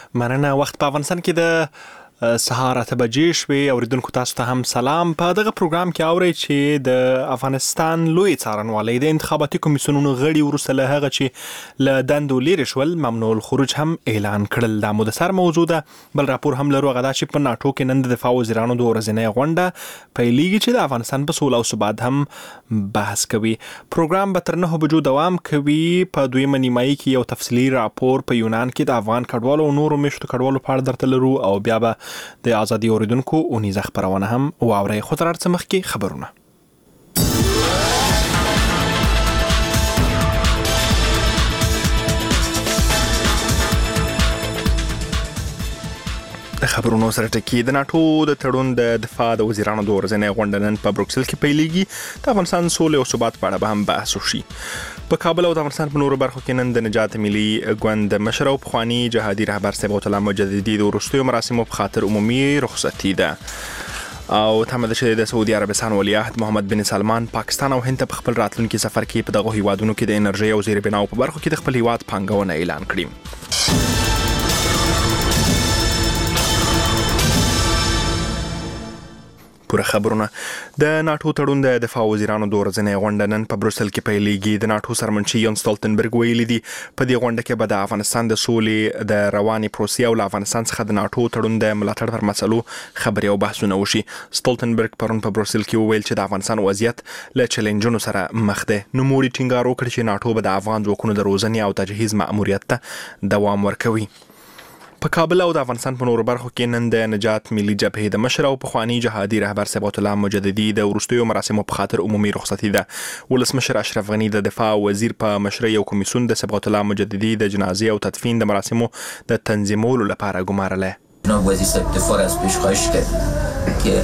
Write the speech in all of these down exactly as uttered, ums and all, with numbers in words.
مننه. وخت په افغانستان کې د سهار اته بجې شوې. اوریدونکو تاسو ته هم سلام. په دغه پروګرام کې اورئ چې د افغانستان لوی څارنوالۍ د انتخاباتي کمیسیونونو غړي وروسته له هغه چې له دندو لیرې شول ممنوع الخروج هم اعلان کړل. دا مو د سر موضوع ده. بل راپور هم لرو، هغه دا چې په ناټو کې نن د دفاع وزیرانو د ورځنۍ غونډه پیلېږي چې د افغانستان په سوله او ثبات هم بحث کوي. پروګرام به تر نهه بجو دوام کوي. په دویمه نیمایي کې یو تفصیلي راپور په یونان کې د افغان کډوالو او نورو میشتو کډوالو په اړه درته لرو، او بیا به د ازادي اوریدونکو اونیزه خبرونه هم واورئ. خو تر هر څه مخکې خبرونه. د خبرونو سره ټکی. د ناټو د تړون د دفاع د وزیرانو د ورځنۍ غونډه نن په بروکسل کې پیلېږي. د افغانستان سولې او ثبات په اړه به هم بحث وشي. په کابل او د افغانستان په نورو برخو کې نن د نجات ملي ګوند مشر او پخوانی جهادي رهبر صبغت الله مجددي د وروستیو مراسمو په خاطر عمومي رخصتي ده. او تمه ده چې د سعودي عربستان ولیعهد محمد بن سلمان پاکستان او هند په خپل راتلونکي سفر کې په دغه هیوادونو کې د انرژي او زیربناو په برخو کې د خپل هیواد پانګونه اعلان کړي. پوره خبرونه. د ناټو تړون د دفاع وزیرانو د ورځنۍ غونډه نن په بروکسل کې پیلېږي. د ناټو سرمنشي یون سټولتنبرګ ویلي دي په دې غونډه کې به د افغانستان د سولې د رواني پروسې او له افغانستان څخه د ناټو تړون د ملاتړ پر مسلو خبرې او بحثونه وشي. سټولتنبرګ پرون په بروکسل کې وویل چې د افغانستان وضعیت له چیلنجونو سره مخ دی. نوموړي ټینګار وکړ چې ناټو به د افغان ځواکونو د روزنې او تجهیز مأموریت ته دوام ورکوي. په کابل او د افغانستان په نورو برخو کې نن د نجات ملي جبهې د مشر او پخوانی جهادي رهبر صبغت الله مجددي د وروستیو مراسمو په خاطر عمومي رخصتي ده. ولسمشر اشرف غنی د دفاع وزیر په مشرۍ یو کمیسیون د صبغت الله مجددي د جنازې او تدفین د مراسمو د تنظیمولو لپاره ګمارله. جناب وزیر صاحب دفاع از پیش خواهش کرد که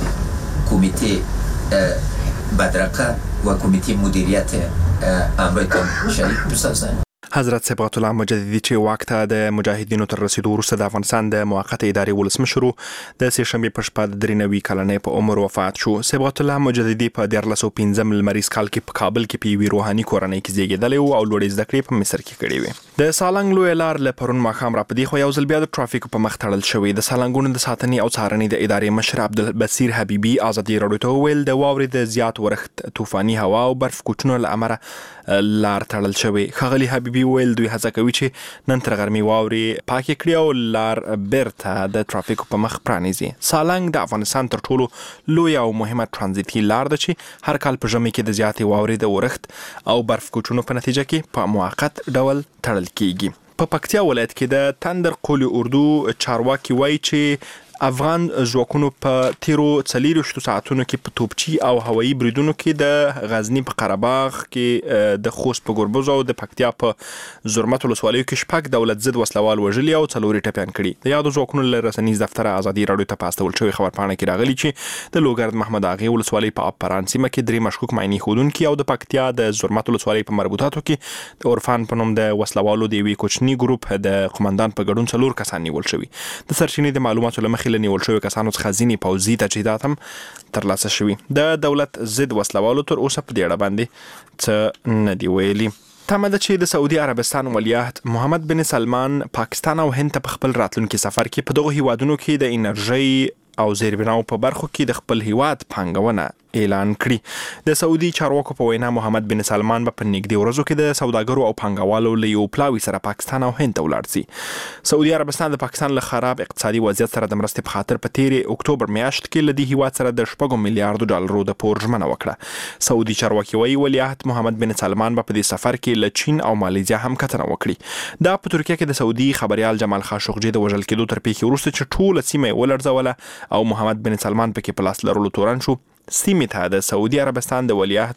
کمیته بدرقه و کمیته مدیریت امرایتان شریک بسازند. حضرت صبغت الله مجددي چې واک ته د مجاهدینو تر رسیدو وروسته د افغانستان د موقته ادارې ولسمشر د سه شنبې په شپه د درې نوي کلنۍ په عمر وفات شو. صبغت الله مجددي په دیارلس سوه پنځم لمریز کال کې په کابل کې په یوې روحاني کورنۍ کې زیږېدلی و او لوړې زده کړې په مصر کې کړې وې. د سالنګ لویه لار له پرون ماښام راپدې خو یو ځل بیا د ټرافیکو په مخ تړل شوې. د سالنګونو د ساتنې او څارنې د ادارې مشر عبدالبصیر حبیبي ازادي راډیو ته وویل د واورې د زیات ورښت، طوفاني هوا او برف کوچونو له امله لار تړل شوې. ښاغلي حبیبي وویل دوی هڅه کوي چې نن تر غرمې واورې پاکې کړي او لار بیرته د ټرافیکو په مخ پرانیزي. سالنګ د افغانستان تر ټولو لوی او مهمه ترانزیتي لار ده چې هر کال په ژمي کې د زیاتې واورې د ورښت او برف کوچونو په نتیجه کې په موقت ډول تړل کیږي. په پکتیا ولایت کې د تندر قول اردو چارواکي وایي چې افغان ځواکونو په تیرو څلېرویشتو ساعتونو کې په توپچي او هوایي بریدونو کې د غزني په قرهباغ کې، د خوست په ګربز او د پکتیا په زرمت ولسوالیو کې شپږ دولت ضد وسلوال وژلي او څلور یې ټپیان کړي. د یادو ځواکونو له رسنیز دفتره ازادي راډیو ته په استول شوې خبرپاڼه کې راغلي چې د لوګرد محمد اغې ولسوالۍ په اپران سیمه کې درې مشکوک مایني ښودونکي او د پکتیا د زرمت ولسوالۍ په مربوطاتو کې د عرفان په نوم د وسلوالو د یوې کوچني ګروپ د قومندان په ګډون څلور کسان نیول شوي. د سرچینې د معلوماتو له مخې له نیول شوي کسانو څخه ځینې پوځي تجهیزات هم ترلاسه شوي. د دولت ضد وسلوالو تر اوسه په دې اړه باندې څه نه دي ویلي. تمه ده چې د سعودي عربستان ولیعهد محمد بن سلمان پاکستان او هند ته په خپل راتلونکي سفر کې په دغه هیوادونو کې د انرژي او زیربناو په برخو کې د خپل هیواد پانګونه اعلان کړي. د سعودي چارواکو په وینا محمد بن سلمان به په نږدې ورځو کې د سوداګرو او پانګوالو له یو پلاوي سره پاکستان او هند ته ولاړ شي. سعودي عربستان د پاکستان له خراب اقتصادي وضعیت سره د مرستې په خاطر په تیرې اکتوبر میاشت کې له دې هیواد سره د شپږو میلیارډو ډالرو د پور ژمنه وکړه. سعودي چارواکي وایي ولیعهد محمد بن سلمان به په دې سفر کې له چین او مالیزیا هم کتنه وکړي. دا په ترکیه کې د سعودي خبريال جمال خاشقجي د وژل کېدو تر پیښې وروسته چې ټوله سیمه یې ولړزوله او محمد بن سلمان پکې په لاس لرلو تورن شو. سیمې ته د سعودي عربستان د ولیعهد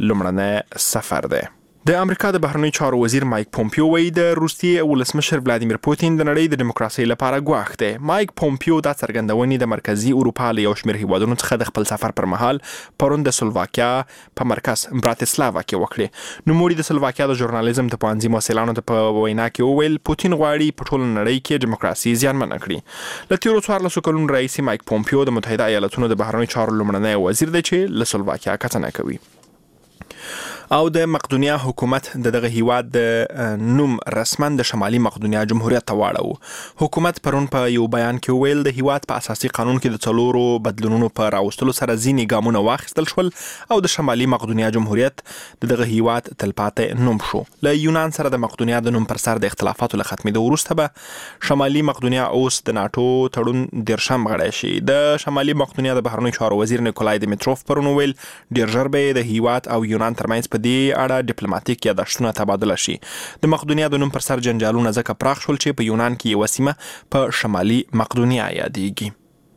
لومړنی سفر دی. د امریکا د بهرنیو چارو وزیر مایک پومپیو وایي د روسیې ولسمشر ولادیمیر پوتین د نړۍ د دیموکراسۍ لپاره ګواښ دی. مایک پومپیو دا څرګندونې د مرکزي اروپا له یو شمېر هیوادونو څخه د خپل سفر پر مهال پرون د سلوواکیا په مرکز براتسلاوا کې وکړې. نوموړي د سلوواکیا د ژورنالیزم د پوهنځي محصلانو ته په وینا کې وویل پوتین غواړي په ټوله نړۍ کې دیموکراسي زیانمنه کړي. له تیرو څوارلسو کلونو راهیسې مایک پومپیو د متحده ایالاتونو د بهرنیو چارو لومړنی وزیر دی چې له سلوواکیا کتنه کوي. او د مقدونیا حکومت د دغه هیواد د نوم رسما د شمالي مقدونیا جمهوریت ته واړو. حکومت پرون په یو بیان کې ویل د هیواد په اساسي قانون کې د څلورو بدلونونو په راوستلو سره ځینې ګامونه واخیستل شول او د شمالي مقدونیا جمهوریت د دغه هیواد تلپاتې نوم شو. له یونان سره د مقدونیا د نوم پر سر د اختلافاتو له ختمېدو وروسته به شمالي مقدونیا اوس د ناټو تړون دیرشم غړی شي. د شمالي مقدونیا د بهرنیو چارو وزیر نیکولای دیمیتروف پرون ویل ډیر ژر به د هیواد او یونان ترمنځ په دې اړه ډیپلوماټیک یادښتونه تبادله شي. د مقدونیا د نوم پر سر جنجالونه ځکه پراخ شول چې په یونان کې یوه سیمه په شمالي مقدونیا یادېږي.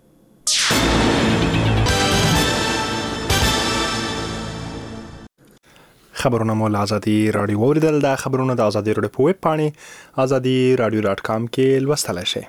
خبرونه مو له ازادي راډیو اوریدل. دا خبرونه د ازادي راډیو په ویب پاڼې ازادي راډیو ډاټ کام کې لوستلی شئ.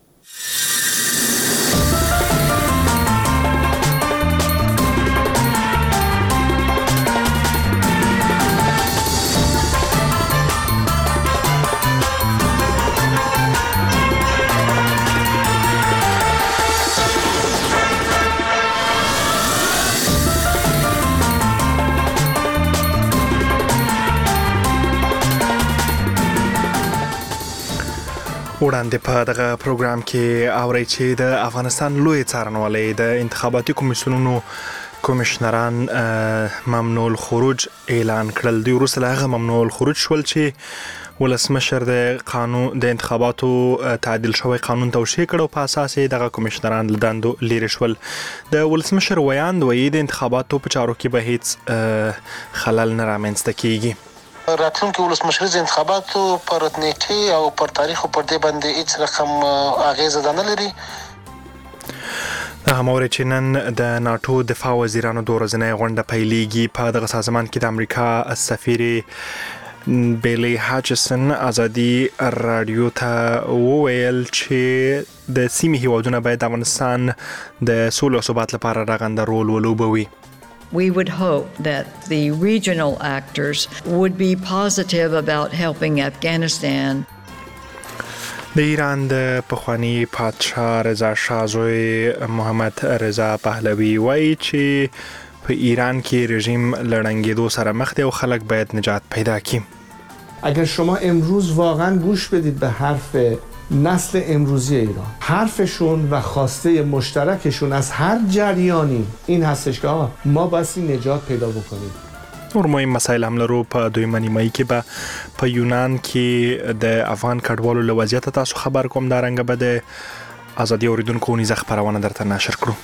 وړاندې په دغه پروګرام کې اورئ چې د افغانستان لوی څارنوالۍ د انتخاباتي کمیسیونونو کمیشنران ممنوع الخروج اعلان کړل. دوی وروسته له هغه ممنوع الخروج شول چې ولسمشر د قانون د انتخاباتو تعدیل شوی قانون توشیح کړ او په اساس یې دغه کمیشنران له دندو لیرې شول. د ولسمشر ویاند وایي د انتخاباتو په چارو کې به هیڅ خلل نه رامنځته کیږي. راتلونکي ولسمشریز انتخاباتو پر نیټې او پر تاریخ او پر دې باندې هیڅ رقم اغیزه نه لري. هغه موري چې نن د ناټو دفاع وزیرانو د ورځنۍ غونډه پیلېږي. په دغه سازمان کې د امریکا سفیر بیلی هاچسن ازادي راډیو ته وویل چې د سیمې هیوادونه باید د افغانستان د سولې او ثبات لپاره رغنده رول ولوبوي. We would hope that the regional actors would be positive about helping Afghanistan. د ایران د پخوانی پادشاه رضا شاه زوی محمد رضا پهلوي وایي چې په ایران کې رژیم لړنګېدو سره مخ دی او خلک باید نجات پیدا کړي. اگر شما امروز واقعا گوش بدید به حرف نسل امروزی ایران، حرفشون و خواسته مشترکشون از هر جریانی این هستش که ما باید نجات پیدا بکنیم. نور مهم مسائل هم لرو. په دویمه نیمایي کې به په یونان کې د افغان کډوالو له وضعیت تاسو خبر کوم. دا رنګه به د ازادي اوریدونکو نیزه خبرونه درته نشر کړو.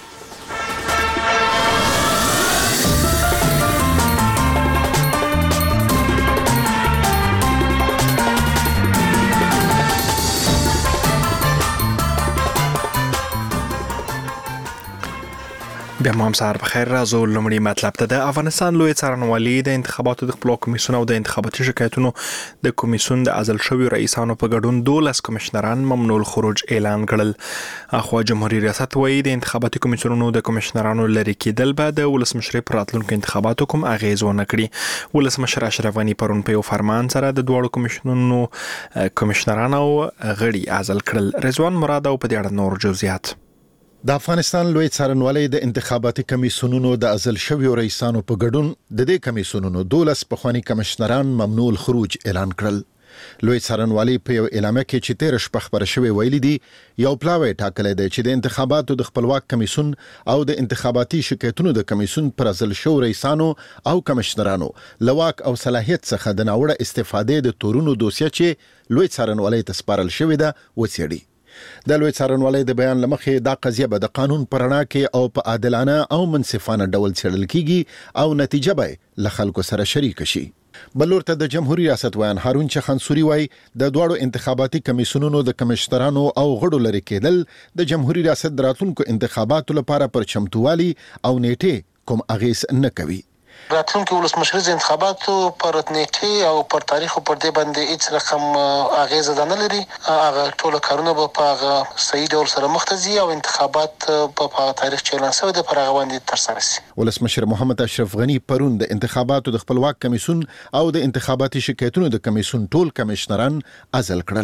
بیا هم سهار بخیر. راځو لومړی مطلب ته. د افغانستان لوی څارنوالي د انتخاباتو د خپلو کمیسیون او د انتخاباتي شکایتونو د کمیسیون د عزل شویو رئیسانو په ګډون دولس کمیشنران ممنوع الخروج اعلان کړل. اخوا جمهوریت ریاست وایي د انتخاباتي کمیسیونونو د کمیشنرانو لري کېدل به د ولسمشرۍ پر راتلونکو انتخاباتو کوم اغیز ونه کړي. ولسمشر اشرف غني پرون په یو فرمان سره د دواړو کمیسیونونو کمیشنرانو غړي عزل کړل. رضوان مراد او په دې اړه نور جزئیات. د افغانستان لوی څارنوالۍ د انتخاباتي کمیسیونونو د عزل شویو رئیسانو په ګډون د دې کمیسیونونو دولس پخوانی کمشنران ممنوع الخروج اعلان کړل. لوی څارنوالۍ په یو اعلامیه کې چې تیر شپه خبره شوې ویلي دي یو پلاوی ټاکلی دی چې د انتخاباتو د خپلواک کمیسیون او د انتخاباتي شکایتونو د کمیسیون پر عزل شوو رئیسانو او کمشنرانو لواک او صلاحیت څخه د ناوړه استفادې د تورونو دوسیه چې لوی څارنوالۍ ته سپارل شوې ده وڅېړي. د لوی څارنوالۍ د بیان لمخې دا قضیه به د قانون پر رڼا کې او په عادلانه او منصفانه ډول څېړل کیږي او نتیجه به له خلکو سره شریک شي. بلور ته د جمهوریت ریاست ویان هارون چخانسوري وای د دوړو انتخاباتي کمیسیونونو د کمشنرانو او غړو لري کېدل د جمهوریت ریاست راتلونکو انتخاباتو لپاره پر چمتووالي او نیټه کوم اغیز نه کوي. راتلونکي ولسمشریز انتخاباتو پر نیټه او پر تاریخ او پر دې باندې هیڅ رقم اغیزه نه لري. هغه ټول کارونه به په هغه صحیح ډول سره مختزي او انتخابات په هغه تاریخ چې اعلان شوی د پر هغه باندې ترسره شي. ولسمشر محمد اشرف غني پرون د انتخاباتو د خپلواک کمیسیون او د انتخاباتي شکایتونو د کمیسیون ټول کمشنران عزل کړل.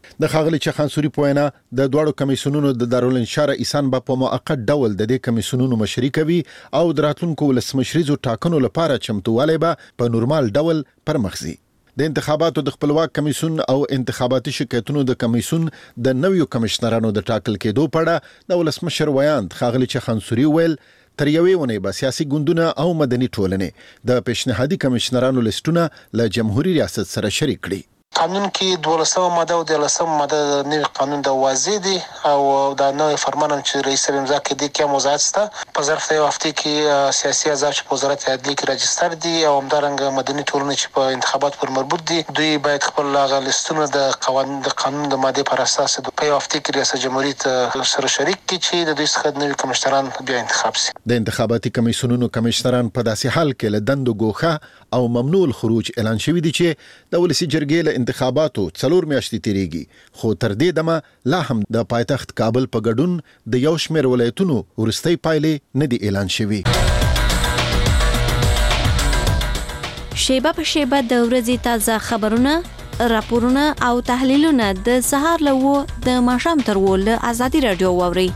د ښاغلي چخانسوري په وینا د دواړو کمیسیونونو د دارالانشار ایسان به په موقت ډول د دې کمیسیونونو مشري کوي او د راتلونکو ولسمشریزو ټاکنو لپاره چمتووالی به په نورمال ډول پرمخ ځي. د انتخاباتو د خپلواک کمیسیون او انتخاباتي شکایتونو د کمیسیون د نویو کمشنرانو د ټاکل کېدو په اړه د ولسمشر ویاند ښاغلي چخانسوري ویل تر یوې ونې به سیاسي ګوندونه او مدني ټولنې د پیشنهادي کمشنرانو لیستونه له جمهوریت ریاست سره شریک کړي. قانون کې دولسمه ماده او دولسمه ماده د نوي قانون د واضح دي او د نوې فرمان چې رئیس امضا کې دي کې وضاحت شته. په ظرف د یو هفته کې سیاسي احزاب چې په وزارت عدلیه کې راجستر دي او همدارنګه مدني ټولنې چې په انتخابات پر مربوط دي دوی باید خپل هغه لیستونه د قوانین د قانون د ماده پر اساس په یو هفته کې ریاست جمهوریت سره شریک کړي چې د دوی څخه نوي کمشنران بیا انتخاب شي. د انتخاباتي کمیسیونونو کمشنران په داسې حال کې له دندو ګوښه او ممنوع الخروج اعلان شوی دي چې د ولسی جرګې له انتخاباتو څلور میاشتې تیریږي خو تر دې دمه لا هم د پایتخت کابل په ګډون د یو شمېر ولایتونو ورستۍ پایلې نه دي اعلان شوي. شیبه په شیبه د ورځې تازه خبرونه، راپورونه او تحلیلونه د سهار له و د ماښام تر و له ازادي رادیو واورئ.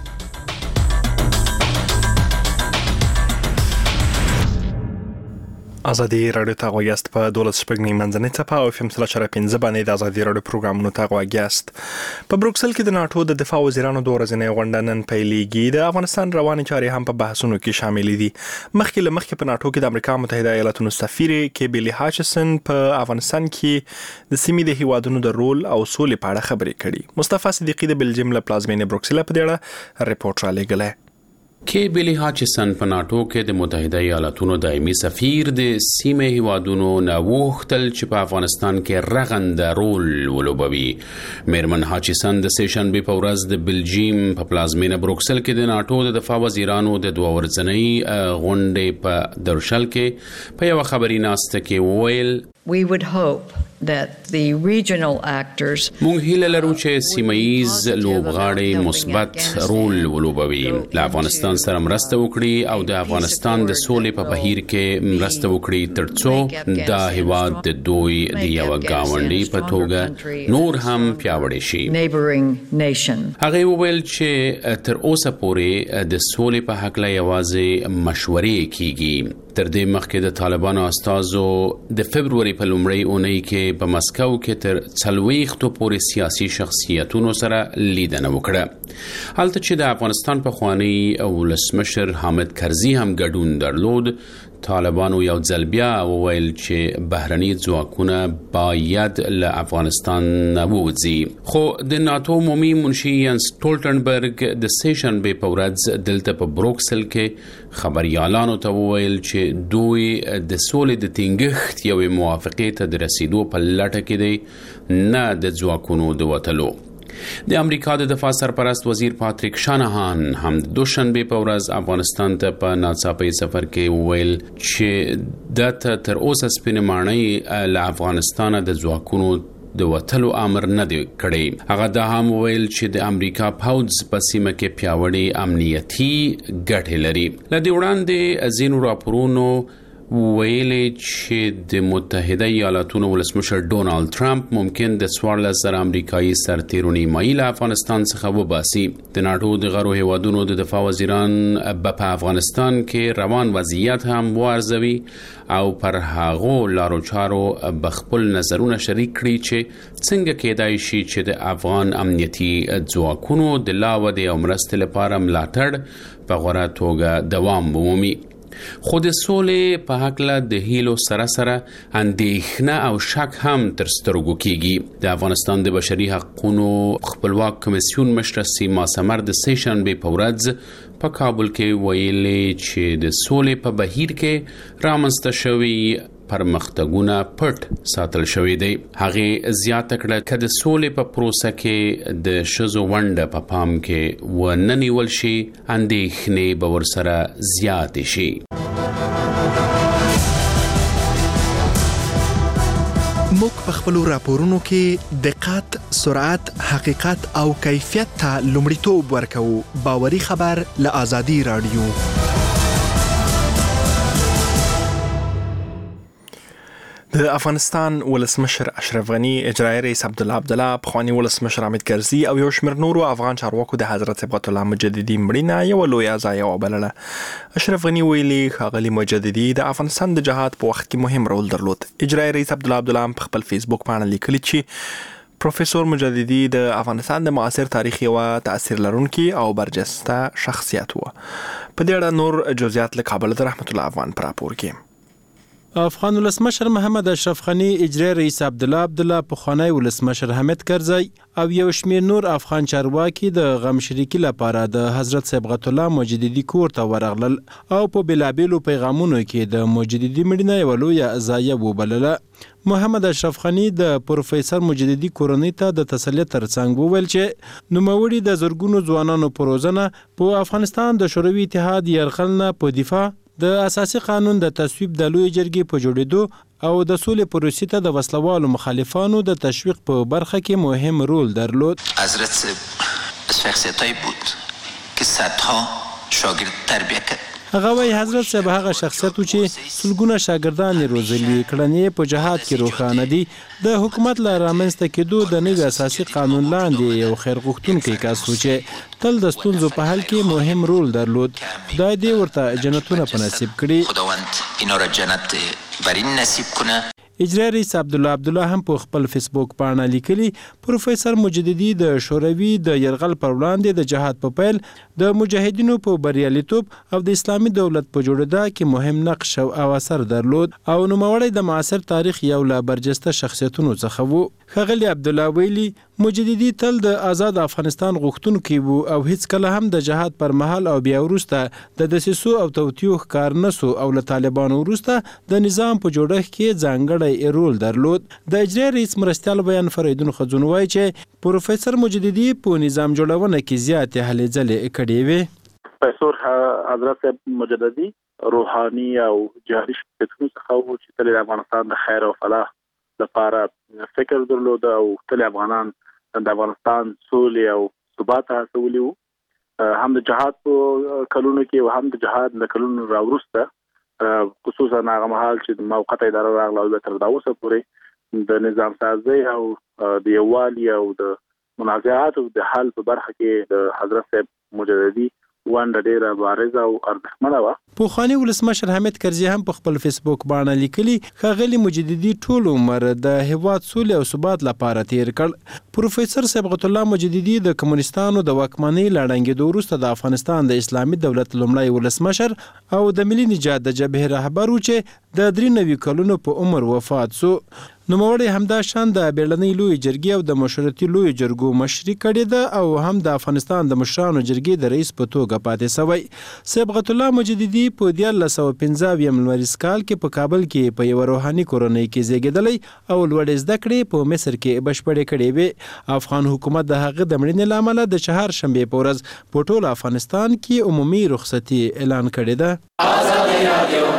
ازادي رادیو ته غوږیاست په دولس شپږ منځنۍ څپه او اف ام سل چره پنځه باندې د ازادي رادیو پروګرامونو ته غوږیاست. په بروکسل کې د ناتو د دفاع وزیرانو د ورځنۍ غونډه نن پیلېږي. د افغانستان روانې چارې هم په بحثونو کې شامل دي. مخکې له مخکې په ناتو کې د امریکا متحده ایالاتونو سفیر کیبلی هاچسن په افغانستان کې د سیمې د هیوادونو د رول او سولې په اړه خبرې کړي. مصطفی صدیقی د بلجیم له پلازمینې بروکسل په اړه ریپورت را لېږلی. کیبلی هاچسن په ناتو کې د متحده ایالاتونو دایمي سفیر د سیمې هیوادونو نه وغوښتل چې په افغانستان کې رغنده رول ولوبوي. میرمن هاچسن د سیشنبې په ورځ د بلجیم په پلازمینه بروکسل کې د ناتو د دفاع وزیرانو د دوه ورځنۍ غونډې په درشل کې په یو خبري ناسته کې وویل We would hope that the regional actors مونږ هیله لرو چې سیمایي لوبغاړي مثبت رول ولوبوي، له افغانستان سره مرسته وکړي او د افغانستان د سولې په بهیر کې مرسته وکړي ترڅو د هیواد د دوی د یو گاونډي په توګه نور هم پیاوړی شي. هغه وویل چې تر اوسه پورې د سولې په حق لا یوازې مشورې کیږي. تر دې مخکې د طالبانو استازو د فبروري په لومړۍ اونۍ کې په مسکو کې تر څلوېښتو پورې سیاسي شخصیتونو سره لیدنه وکړه. هلته چې د افغانستان پخوانی ولسمشر حامد کرزي هم ګډون درلود، طالبانو یو ځل بیا وویل چې بهرني ځواکونه باید له افغانستان نه ووځي. خو د ناتو عمومي منشي ینس ټولټنبرګ د سیشنبې په ورځ دلته په بروکسل کې خبريالانو ته وویل چې دوی د سولې د ټینګښت یوې موافقې ته د رسیدو په لټه کې دي، نه د ځواکونو د وتلو. د امریکا د دفاع سرپرست وزیر پاتریک شانهان هم د دوشنبه په ورځ افغانستان ته په ناڅاپي سفر کې وویل چې د تر اوسه سپینې ماڼۍ له افغانستان د ځواکونو د وتلو امر نه دی کړی. هغه دا هم ویل چې د امریکا پوځ په سیمه کې پیاوړی امنیتي ګټې لري. له دې وړاندې ځینو راپورونو ویلې چې د متحده ایالاتونو ولسمشر ډونالد ټرمپ ممکن د څوارلس زره امریکایي سرتیرو نیمایي له افغانستان څخه وباسي. د ناټو د غړو هیوادونو د دفاع وزیران په افغانستان کې روان وضعیت هم وارزوي او پر هغو لارو چارو بخپل نظرونه شریک کړي چې څنګه کېدای شي چې د افغان امنیتي ځواکونو د لا ودې او مرستې لپاره ملاتړ په غوره توګه دوام ومومي. خو د سولې په حقله د هیلو سره سره اندېښنه او شک هم تر سترګو کېږي. د افغانستان د بشري حقوقو خپلواک کمیسیون مشر سیما سمر د سیشنبې په ورځ په کابل کې ویلي چې د سولې په بهیر کې رامنځته شوي پرمختګونه پټ ساتل شوی دی. هغه زیاته کړه چې د سولې په پروسه کې د شذو ونډه په پام کې وننیول شي، اندېښنې به ورسره زیاتې شي. موږ په خپل راپورونو کې دقت، سرعت، حقیقت او کیفیت ته لومړیتوب ورکوو. باوري خبر له ازادي رادیو. د د افغانستان ولسمشر اشرف غنی، اجرایي رئیس عبدالله عبدالله، پخوانی ولسمشر حامد کرزي او یو شمېر نورو افغان چارواکو د حضرت صبغت الله مجددي مړینه یوه لویه ضایعه وبلله. اشرف غنی ویلي ښاغلي مجددي د افغانستان د جهاد په وخت کې مهم رول درلود. اجرایي رئیس عبدالله عبدالله په خپل فیسبوک باندې لیکلي چې پروفیسور مجددي د افغانستان د معاصر تاریخ یوه تاثیر لرونکي او برجسته شخصیت و. په دې اړه نور جزئیات له کابل د رحمت الله افغان په راپور کې. افغان ولسمشر محمد اشرف غنی، اجرایي رئیس عبدالله عبدالله، پخوانی ولسمشر حامد کرزي او یو شمېر نور افغان چارواکي د غم شریکي لپاره د حضرت صبغت الله مجددي کور ته ورغلل او په بېلابېلو پیغامونو کې د مجددي مړینه یوه لویه ضایعه وبلله. محمد اشرف غنی د پروفیسور مجددي کورنۍ ته د تسلیت ترڅنګ وویل چې نوموړي د زرګونو ځوانانو په روزنه په افغانستان د شوروي اتحاد یرغل نه په دفاع، د اساسي قانون د تصویب د لوی جرګې په جوړېدو او د سولې پروسې ته د وسلوالو مخالفانو د تشویق په برخه کې مهم رول درلود. حضرت شخصیتایی بود که صدها شاگرد تربیه کرد. هغه وایي حضرت صاحب هغه شخصیت و چې سلګونه شاګردان یې روزلي، کړنې په جهاد کې روښانه دي. د حکومت له رامنځته کېدو د نوي اساسي قانون لاندې یو خیر غوښتونکی کس و چې تل د ستونزو په حل کې مهم رول درلود. خدای دې ورته جنتونه په نصیب کړي. خداوند اینا را جنت برین نصیب کنه. اجرایي رئیس عبدالله عبدالله هم په خپل فیسبوک باندې لیکلي پروفیسور مجددي د شوروي د یرغل پر وړاندې د جهاد په پیل، د مجاهدینو په بریالیتوب او د اسلامي دولت په جوړېدا کې مهم نقش او اثر درلود او نوموړی د معاصر تاریخ یو له برجسته شخصیتونو څخه و. ښاغلي عبدالله ویلي مجددي تل د آزاد افغانستان غوښتونکی و او هیڅکله هم د جهاد پر مهال او بیا وروسته د دسیسو او توطیو ښکار نسو او له طالبانو وروسته د نظام په جوړښت کې ځانګړی رول درلود. د اجرایي رئیس مرستیال بیان فریدون خزون وایي چې پروفیسور مجددي په نظام جوړونه کې زیاتې هلې ځلې کړې وې. پروفیسور حضرت مجددي روحاني او جهادي شخصیتونو څخه و چې تل د افغانستان د خیر او فلاح لپاره فکر درلود او تل افغانان د افغانستان سولې او ثبات هڅولي وو. هم د جهاد په کلونو کې او هم د جهاد د کلونو راوروسته، خصوصا هغه مهال چې د موقته اداره راغله او تر دا اوسه پورې د نظام سازي او د یووالي او د منازعاتو د حل په برخه کې د حضرت صاحب مجددي ونډه ډېره بارزه او ارزښتمنه وه. پخوانی ولسمشر حامد کرزي هم په خپل فیسبوک باندې لیکلي ښاغلي مجددي ټول عمر د هیواد سولې او ثبات لپاره تیر کړ. پروفیسور صبغت الله مجددي د کمونستانو د واکمنۍ له ړنګېدو وروسته د افغانستان د اسلامي دولت لومړی ولسمشر او د ملي نجات د جبهې رهبر و چې د درې نوي کلونو په عمر وفات سو. نوموړی همدا شان د بیړنۍ لوی جرګې او د مشورتي لوی جرګو مشري کړې ده او هم د افغانستان د مشرانو جرګې د رئیس په توګه پاتې سوی. صبغت الله مجددي په دیارلس سوه پنځه اویایم لمریز کال کې په کابل کې په یوه روحاني کورنۍ کې زیږېدلی او لوړې زده کړې په مصر کې بشپړې کړې وې. افغان حکومت د هغه د مړینې له امله د چهارشنبې په ورځ په ټول افغانستان کې عمومي رخصتي اعلان کړې ده. آزادي رادیو.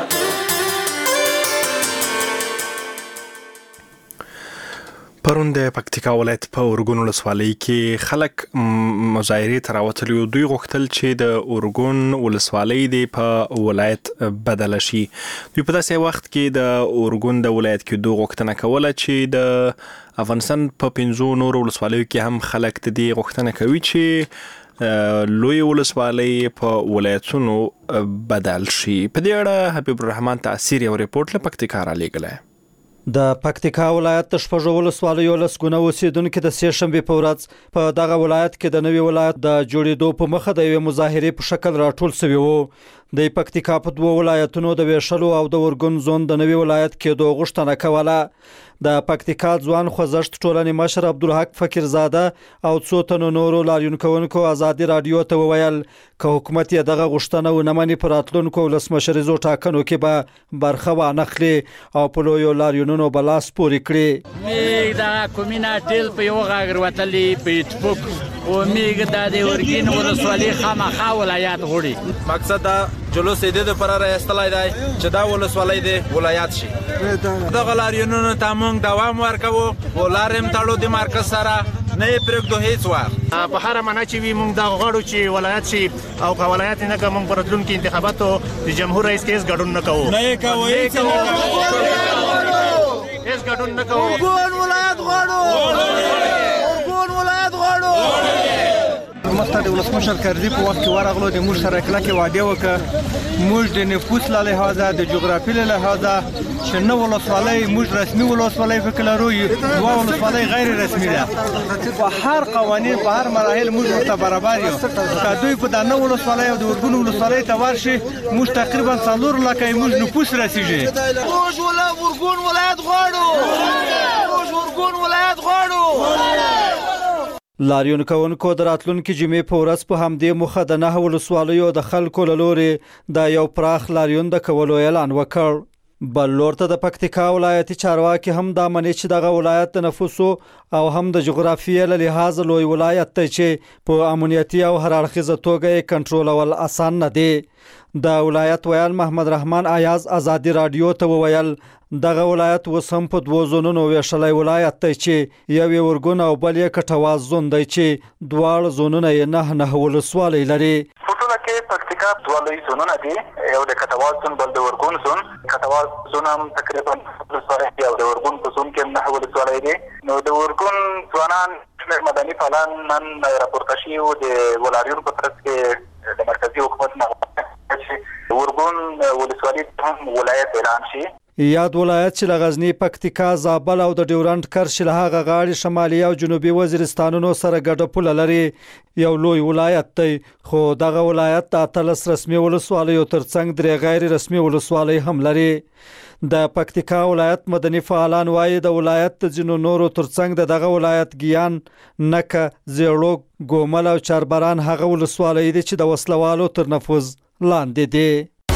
پرون د پکتیکا ولایت په اورګون ولسوالۍ کې خلک مظاهرې ته راوتلي وو. دوی غوښتل چې د اورګون ولسوالۍ دې په ولایت بدله شي. دوی په داسې وخت کې د اورګون د ولایت کېدو غوښتنه کوله چې د افغانستان په پنځو نورو ولسوالیو کې هم خلک د دې غوښتنه کوي چې لوی ولسوالۍ په ولایتونو بدل شي. په دې اړه حبیب الرحمن تاثیر یو ریپورت له پکتیکا را لیږلی. د پکتیکا ولایت د شپږو ولسوالیو لسګونه اوسېدونکي د سې شنبې په ورځ په دغه ولایت کې د نوي ولایت د جوړېدو په مخه د یوې مظاهرې په شکل راټول سوي وو. د پکتیکا په دوه ولایتونو د ویشلو او د اورګون زون د نوي ولایت کېدو غوښتنه کوله. د پکتیکا ځوان خوځښت ټولنې مشر عبدالحق فقیرزاده او څو تنو نورو لاریون کوونکو ازادي رادیو ته وویل که حکومت یې دغه غوښتنه ونه مني په راتلونکو ولسمشریزو ټاکنو کې به برخه وانخلي او په لویو لاریونونو به لاس پورې کړي. میږ دغه کومینه ټیل په یو غاګر وتلی په ټپوک او میږ د دې اورګین ولسوالۍ خامخا ولایت غوړي. مقصد دا جلوس دې د پر راستلای دی چې دا ولسوالۍ دې ولایت شي. دغه لاریونونو ته موږ دوام ورکوو او لارم تړو د مرکز سره نه یې پرېږدو هېڅ وخت. په هره معنا چې وي موږ دا غواړو چې ولایت شي او که ولایت نه که موږ په راتلونکي انتخاباتو د جمهور رئیس کې هېڅ ګډون نه کوو. نه یې کوو. هیڅ ګډون نه کوو. ورګون ولایت غواړو، ورګون ولایت غواړو. مخته د ولسمشر کرزي په وخت کې ورغلو، د موږ سره کلکې وعده وکړه. موږ د نفوس له لحاظه، د جغرافي له لحاظه چې نه ولسوالۍ موږ رسمي ولسوالۍ فکر لرو، دوه ولسوالۍ غیر رسمي ده. په هر قوانین په هر مراحل موږ ورته برابر یو. که دوی په دا نه ولسوالۍ او د ورګون ولسوالۍ ته ورشي، موږ تقریبا څلور لکه موږ نفوس رسیږي. موږ ورګون ولایت غواړو، موږ ورګون ولایت غواړو. لاریون کوونکو د راتلونکي جمعې په ورځ په همدې موخه د نه ولسوالیو د خلکو له لوري د یو پراخ لاریون د کولو اعلان وکړ. بل لور ته د پکتیکا ولایتي چارواکي هم دا مني چې دغه ولایت د نفوسو او هم د جغرافیې له لحاظه لوی ولایت دی چې په امنیتي او هر اړخیزه توګه یې کنټرولول اسان نه دی. د ولایت ویان محمد رحمان ایاز ازادي رادیو ته وویل دغه ولایت اوس هم په دوو زونونو ویشلی ولایت دی چې یو یې ورګون او بل یې کټواز زون دی چې دواړه زونونه یې نه نه ولسوالۍ لري. ټوله کې پکتیکا دوه لوی زونونه دي، یو د کټواز زون بل د ورګون زون. کټواز زون هم تقریبا ولسوالۍ دی او د ورګون په زون کې نه ولسوالۍ دي. نو د ورګون ځوانان مدني فعالان نن راپورته شوي وو د ولاریون په ترڅ کې د مرکزي حکومت نه چې ورګون ولسوالۍ هم ولایت اعلان شي. یاد ولایت چې له غزنی، پکتیکا، زابل او د ډیورنډ کرښ له هغه غاړې شمالي او جنوبي وزیرستانونو سره ګډه پوله لري، یو لوی ولایت دی. خو دغه ولایت د اتلس رسمي ولسوالیو ترڅنګ درې غیر رسمي ولسوالۍ هم لري. د پکتیکا ولایت مدني فعالان وایي د ولایت د ځینو نورو ترڅنګ د دغه ولایت ګیان، نکه، زیړوک، ګومل او چاربران هغه ولسوالۍ دي چې د وسلوالو تر نفوذ لاندې دي.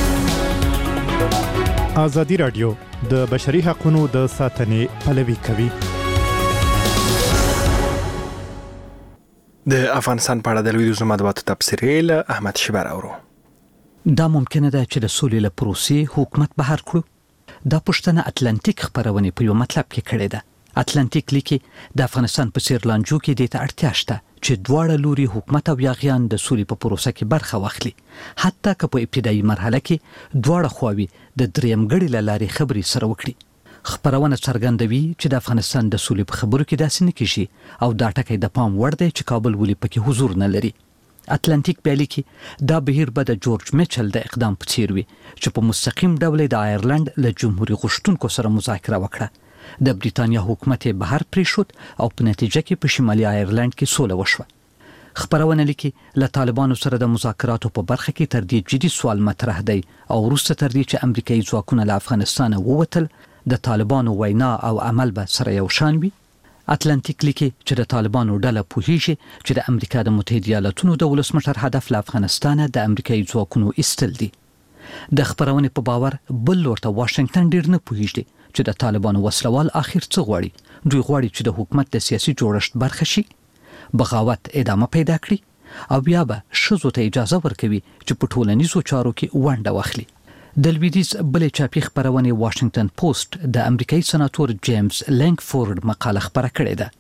ازادي رادیو د بشري حقوقو د ساتنې پلوي کوي. د افغانستان په اړه د لویدیځ مطبوعاتو تبصرې له احمد شبر اورو. دا ممکنه ده چې د سولې له پروسې حکومت بهر کړو. دا پښتنه اتلانتیک خبرونه په یو مطلب کې کړې ده. اتلانتیک لیکي د افغانستان په سیر لانجو کې د ته اړتیا شته چې دواړه لوري حکومت او یاغیان د سولې په پروسه کې برخه واخلي، حتی که په ابتدایي مرحله کې دواړه خواوې د دریم غړي له لارې خبرې سره وکړي. خبرونه څرګندوي چې د افغانستان د سولې په خبرو کې داسې نه کیږي او دا ټکی د پام وړ دی چې کابل ولې پکې حضور نه لري. اتلانتیک بیالي کې دا بهیر به د جورج میچل د اقدام په څیر وي چې په مستقیم ډول د آیرلند له جمهوریت غوښتونکو سره مذاکره وکړه. د بریتانیا حکومت بهر پریښود او په نتیجه کې په شمالي آیرلند کې سوله وشوه. خبرونه لیکي له طالبانو سره د مذاکراتو په برخه کې تر دې جدي سوال مطرح دی او وروسته تر دې چې امریکایي ځواکونه له افغانستان ووتل د طالبانو وینا او عمل به سره یو شان وي. اتلانتیک لیکي چې د طالبانو ډله پوهیږي چې د امریکا د متحده ایالاتونو د ولسمشر هدف له افغانستان د امریکایي ځواکونو ایستل دي. د خبرونه په باور بل ورته واشنگټن ډیر نه پوهیږي چې د طالبانو وسلوال اخر څه غواړي. دوی غواړي چې د حکومت د سیاسي جوړښت برخه شي، بغاوت ادامه پیدا کړي او بیا به ښځو ته اجازه ورکوي چې په ټولنیزو چارو کې ونډه واخلي. د لویدیځ بلې چاپي خبرونه واشنگټن پوسټ د امریکایي سناتور جیمز لینګفورد مقاله خبره کړې ده.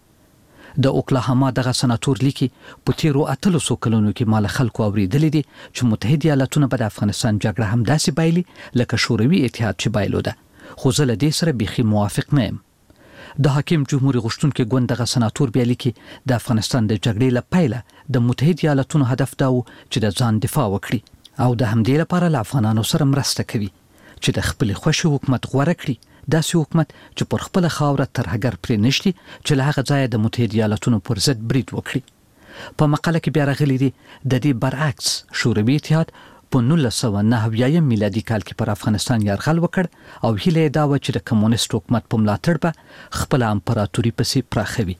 د اوکلاهاما دغه سناتور لیکي په تیرو اتلسو کلونو کې مال خلکو اوریدلې دي چې متحده ایالاتونه په افغانستان جګړه هم داسې بایلي لکه شوروي اتحاد چې بایلو ده. خو زه له دې سره بيخي موافق نه یم. د حاکم جمهوریت غوښتونکو ګوند دغه سناتور بیا لیکي د افغانستان د جګړې لپاره د متحده ایالاتونو هدف دا و چې د ځان دفاع وکړي او د همدې لپاره له افغانانو سره مرسته کوي چې د خپل خوښي حکومت غوړه کړي، داسې حکومت چې پر خپل خاوره ترهګر پرې نشي چې له هغه ځای د متحده ایالاتونو پر ضد برید وکړي. په مقاله کې بیا راغلي دي د دې برعکس شوروي اتحاد په نولس سوه نهه اویایم میلادي کال کې پر افغانستان یرغل وکړ او هیله دا و چې د کمونیست حکومت په ملاتړ به خپل امپراتوري پسې پراخوي.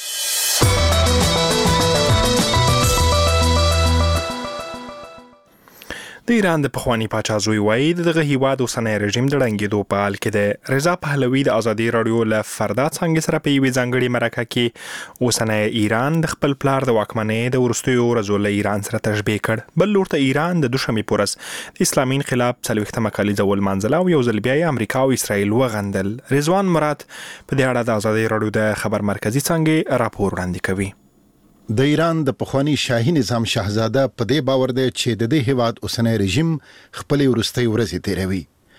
د ایران د پخوانی پاچا زوی وایي دغه هیواد اوسنی رژیم د ړنګېدو په حال کې دی. رضا پهلوي د ازادي رادیو له فردا څنګه سره په یوې ځانګړې مرکه کې اوسنی ایران د خپل پلار د واکمنۍ د وروستیو ورځو له ایران سره تشبیه کړ. بل لور ته ایران د دوشنبې په ورځ د اسلامي انقلاب څلوېښتمه کلیزه ولمانځله او یو ځل بیا یې امریکا او اسرائیل وغندل. رضوان مراد په دې اړه د ازادي رادیو د خبر مرکزي څنګه راپور وړاندې کوي. د ایران د پخوانی شاهي نظام شاهزاده په دې باور دی چې د دې هیواد اوسنی رژیم خپل ورستۍ ورځې تیروي.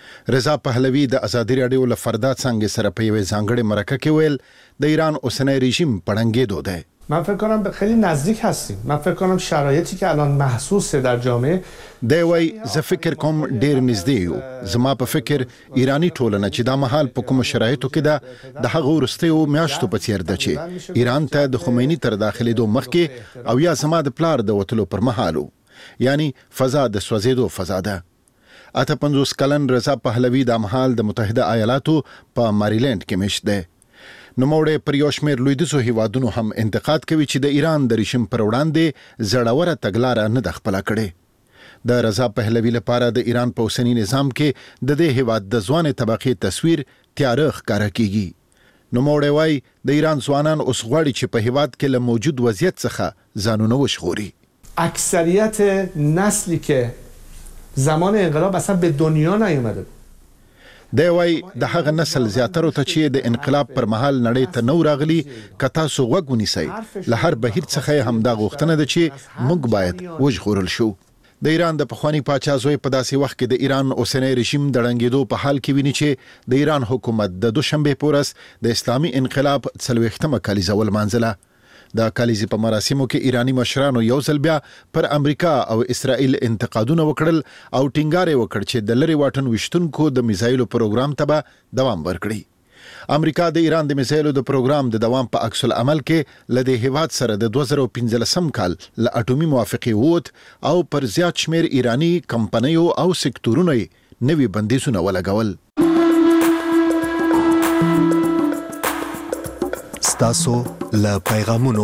رضا پهلوي د ازادي رادیو له فردا څنګه سره په یوه ځانګړي مرکه کې ویل د ایران اوسنی رژیم پړنګېدو دی. من فکر کنم به خیلی نزدیک هستیم. من فکر کنم شرایطی که الان محسوسه در جامعه دی وای زه فکر کوم ډیر نږدې یو. زما په فکر ایرانی ټولنه چې دا مهال په کوم شرایطو کې ده د هغه وروستیو میاشتو په څیر ده چې ایران ته د خمیني تر داخلېدو مخکې او یا زما د پلار د وتلو پر مهالو، یعنی فضا د سوځېدو فضا ده. اته پنځوس کلن رضا پهلوي د مهال د متحده ایالاتو په ماریلند کې مشت ده. نوموړی پر یو شمېر لویدیځو هیوادونو هم انتقاد کوي چې د ایران د رژیم پر وړاندې زړوره تګلاره نه ده خپله کړې. د رضا پهلوي لپاره د ایران په اوسني نظام کې د دې هیواد د ځوانې طبقې تصویر تیاره ښکاره کیږي. نوموړی وایي د ایران ځوانان اوس غواړي چې په هیواد کې له موجود وضعیت څخه ځانونه وژغوري. اکثریت نسلی که زمان انقلاب اصلا به دنیا نیومده. دی وای د هغه نسل زیاترو ته چې د انقلاب پر مهال نړۍ ته نو راغلي که تاسو غوږ ونیسئ له هر بهیر څخه همدا غوښتنه ده چې موږ باید وژغورل شو. د ایران د پخواني پاچا زوی په داسې وخت کې د ایران اوسنی رژیم د ړنګېدو په حال کې ویني چې د ایران حکومت د دوشنبې په ورځ د اسلامي انقلاب څلوېښتمه کلیزه ولمانځله. د کلیزې په مراسمو کې ایرانی مشرانو یو ځل بیا پر امریکا او اسرائیل انتقادونه وکړل او ټینګار یې وکړ چې د لرې واټن ویشتونکو د میزایلو پروګرام ته به دوام ورکړي. امریکا د ایران د میزایلو د پروګرام د دوام په عکس العمل کې له دې هیواد سره د دوه زره پنځلسم کال له اټومي موافقې ووت او پر زیات شمیر ایرانی کمپنیو او سکتورونو یې نوي بندیزونه ولګول. ستاسو له پیغامونو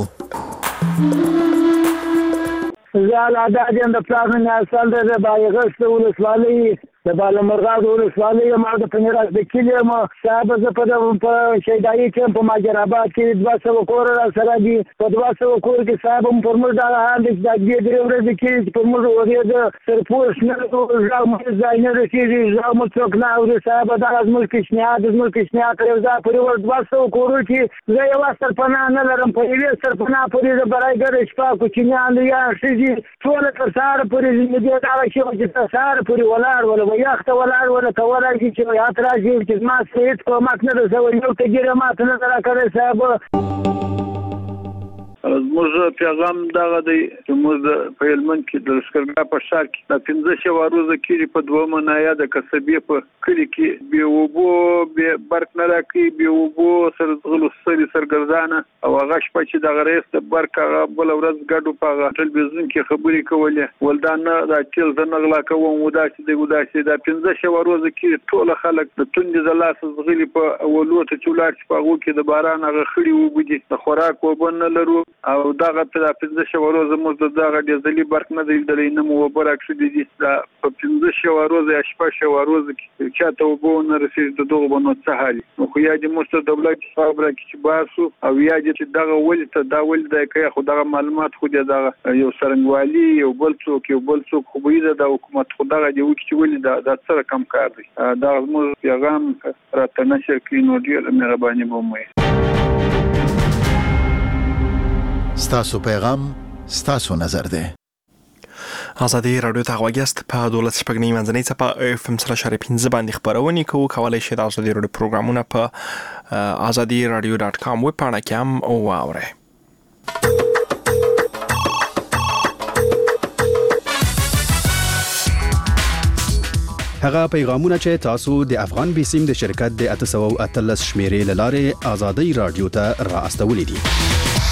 زال عدد د پلان نه اصل د بایغست ولسوالۍ د بالمرغاد ولسوالۍ ما د پنیراس د کلی ما صاحب ز په په شیدای کې په ماجراباد کې دوه سوه کور را سره دي په دوه سوه کور کې صاحب هم پر موږ د حال د دې درې ورځې کې پر موږ ورې د سرپوش نه راو مې ځای نه رسیدي راو مې څوک نه اوري صاحب دا از ملک شنیا د ملک شنیا کړو دا پر ور دوه سوه کور کې زه یو سرپنا نه لرم په یوه سرپنا پرې د برایګر شپه کوچنیان یا شي ټول تر سار پرې دې دا چې چې سار پرې ولاړ ولا یاخته ولاړ ولا کولای شي چې یا تر راځي چې ما سید کومک نه رسوي یو ته ګیره ما ته نه راکړی صاحب. زموږ پیغام دغه دی چې موږ په هلمند کې د لښکرګاه په ښار کې د پنځه سوه ورځې کېږي په دویمه ناحیه د قصبې په کلي کې بې اوبو بې برق نه راکوي بې اوبو سره ځغلو ستړي سرګردانه او هغه شپه چې دغه رئیس د برق هغه بله ورځ ګډو په هغه ټلویزیون کې خبرې کولې ول دا نه دا تیل زه نه غلا کوم وداسې دی وداسې دا پنځه سوه ورځې کېږي ټوله خلک د تندې د لاسه ځغلي په اولو ته چې ولاړ شي په هغو کې د باران هغه خړې اوبه دي د خوراک اوبه نه لرو او دغه په پنځه سوه ورځې موږ دغه ډیزلي برق نه دی لیدلی نه مو اوبه راکړي دي دا په پنځه سوه ورځې یا شپږ سوه ورځې کې چاته اوبه ونه رسېږي د دغو به نو څه حال نو خو یا دې موږ ته دولت جواب راکړي چې باسو او یا دې چې دغه ولې ته دا ولې دی کوي خو دغه معلومات خو دې دغه یو څرنګوالي یو بل څوک یو بل څوک خو به یې د حکومت خو دغه دې وکړي چې ولې دا دا څه رقم کار دی دا زموږ پیغام راته نشر کړي نو ډېره مهرباني به مو ستاسو پیغام ستاسو نظر ده. ازادي رادیو ته غوږیاست په دولت شپږنی منځنۍ څپه اف ام سره شری پنځه باندې خبرونه کوو. کولای شئ د ازادي رادیو پروګرامونه په ازادي رادیو ډاټ کام ویب پاڼه کې هم واورئ. هغه پیغامونه چې تاسو د افغان بیسیم د شرکت د اته سوه اتلس شمیرې لاره ازادي رادیو ته را استولې دي.